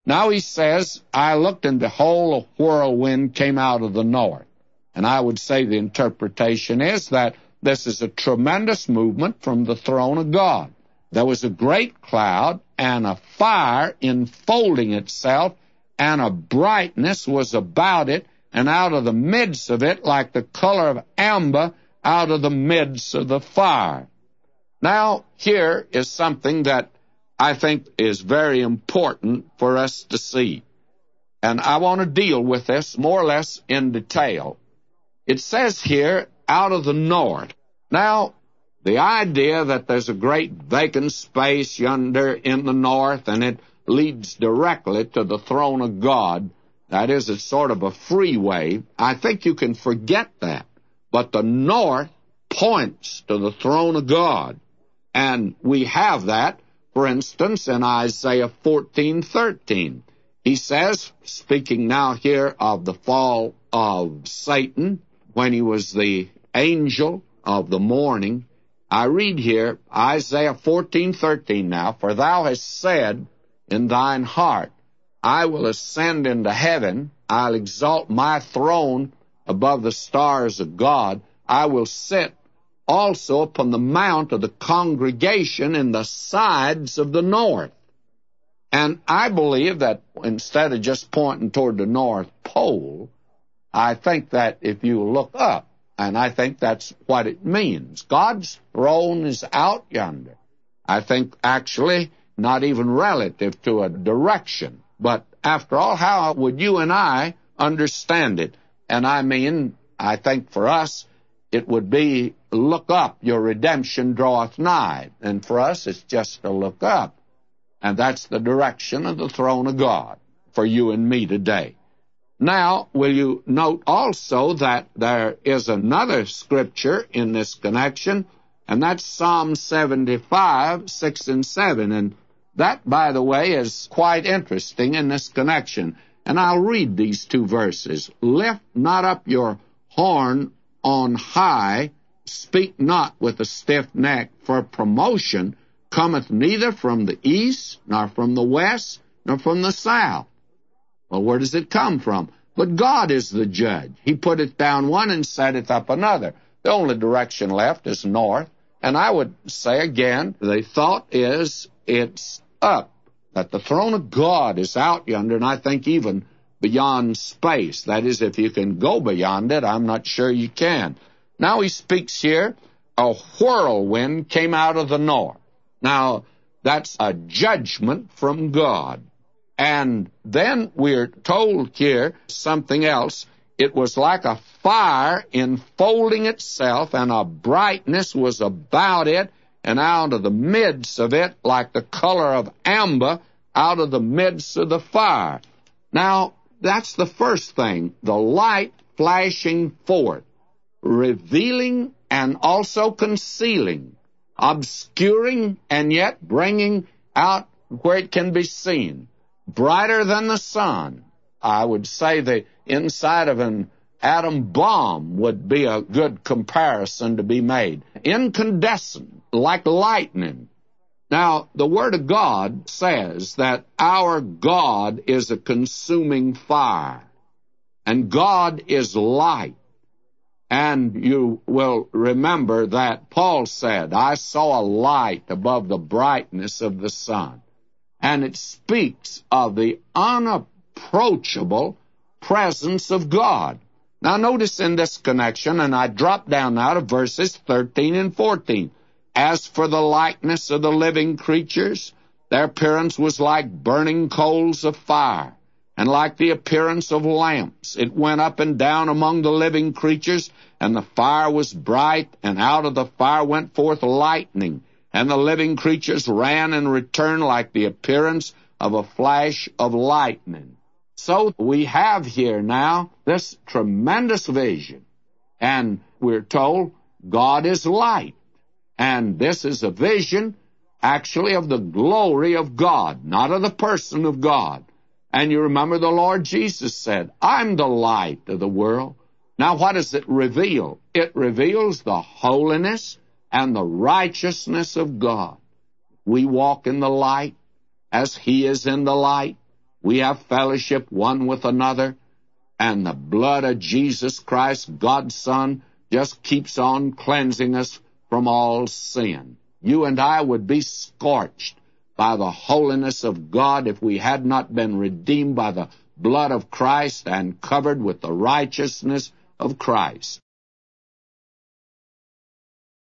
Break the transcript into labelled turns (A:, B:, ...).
A: Now he says, I looked, and behold, a whirlwind came out of the north. And I would say the interpretation is that this is a tremendous movement from the throne of God. There was a great cloud and a fire enfolding itself, and a brightness was about it, and out of the midst of it, like the color of amber, out of the midst of the fire. Now, here is something that I think is very important for us to see. And I want to deal with this more or less in detail. It says here, out of the north. Now, the idea that there's a great vacant space yonder in the north, and it leads directly to the throne of God, that is, it's sort of a freeway, I think you can forget that. But the north points to the throne of God. And we have that, for instance, in Isaiah 14:13. He says, speaking now here of the fall of Satan, when he was the angel of the morning, I read here, Isaiah 14:13 now, for thou hast said in thine heart, I will ascend into heaven, I'll exalt my throne above the stars of God, I will sit also upon the mount of the congregation in the sides of the north. And I believe that instead of just pointing toward the North Pole, I think that if you look up, and I think that's what it means, God's throne is out yonder. I think actually not even relative to a direction. But after all, how would you and I understand it? And I mean, I think for us, it would be, look up, your redemption draweth nigh. And for us, it's just to look up. And that's the direction of the throne of God for you and me today. Now, will you note also that there is another scripture in this connection, and that's Psalm 75, 6 and 7. And that, by the way, is quite interesting in this connection. And I'll read these two verses. Lift not up your horn on high, speak not with a stiff neck, for promotion cometh neither from the east, nor from the west, nor from the south. Well, where does it come from? But God is the judge. He putteth down one and setteth up another. The only direction left is north. And I would say again, the thought is it's up, that the throne of God is out yonder, and I think even beyond space. That is, if you can go beyond it, I'm not sure you can. Now he speaks here, a whirlwind came out of the north. Now, that's a judgment from God. And then we're told here something else. It was like a fire enfolding itself, and a brightness was about it, and out of the midst of it, like the color of amber, out of the midst of the fire. Now, that's the first thing, the light flashing forth, revealing and also concealing, obscuring and yet bringing out where it can be seen. Brighter than the sun. I would say the inside of an atom bomb would be a good comparison to be made. Incandescent, like lightning. Now, the Word of God says that our God is a consuming fire, and God is light. And you will remember that Paul said, I saw a light above the brightness of the sun. And it speaks of the unapproachable presence of God. Now notice in this connection, and I drop down now to verses 13 and 14. As for the likeness of the living creatures, their appearance was like burning coals of fire, and like the appearance of lamps. It went up and down among the living creatures, and the fire was bright, and out of the fire went forth lightning. And the living creatures ran and returned like the appearance of a flash of lightning. So we have here now this tremendous vision. And we're told God is light. And this is a vision actually of the glory of God, not of the person of God. And you remember the Lord Jesus said, I'm the light of the world. Now what does it reveal? It reveals the holiness and the righteousness of God. We walk in the light as He is in the light. We have fellowship one with another, and the blood of Jesus Christ, God's Son, just keeps on cleansing us from all sin. You and I would be scorched by the holiness of God if we had not been redeemed by the blood of Christ and covered with the righteousness of Christ.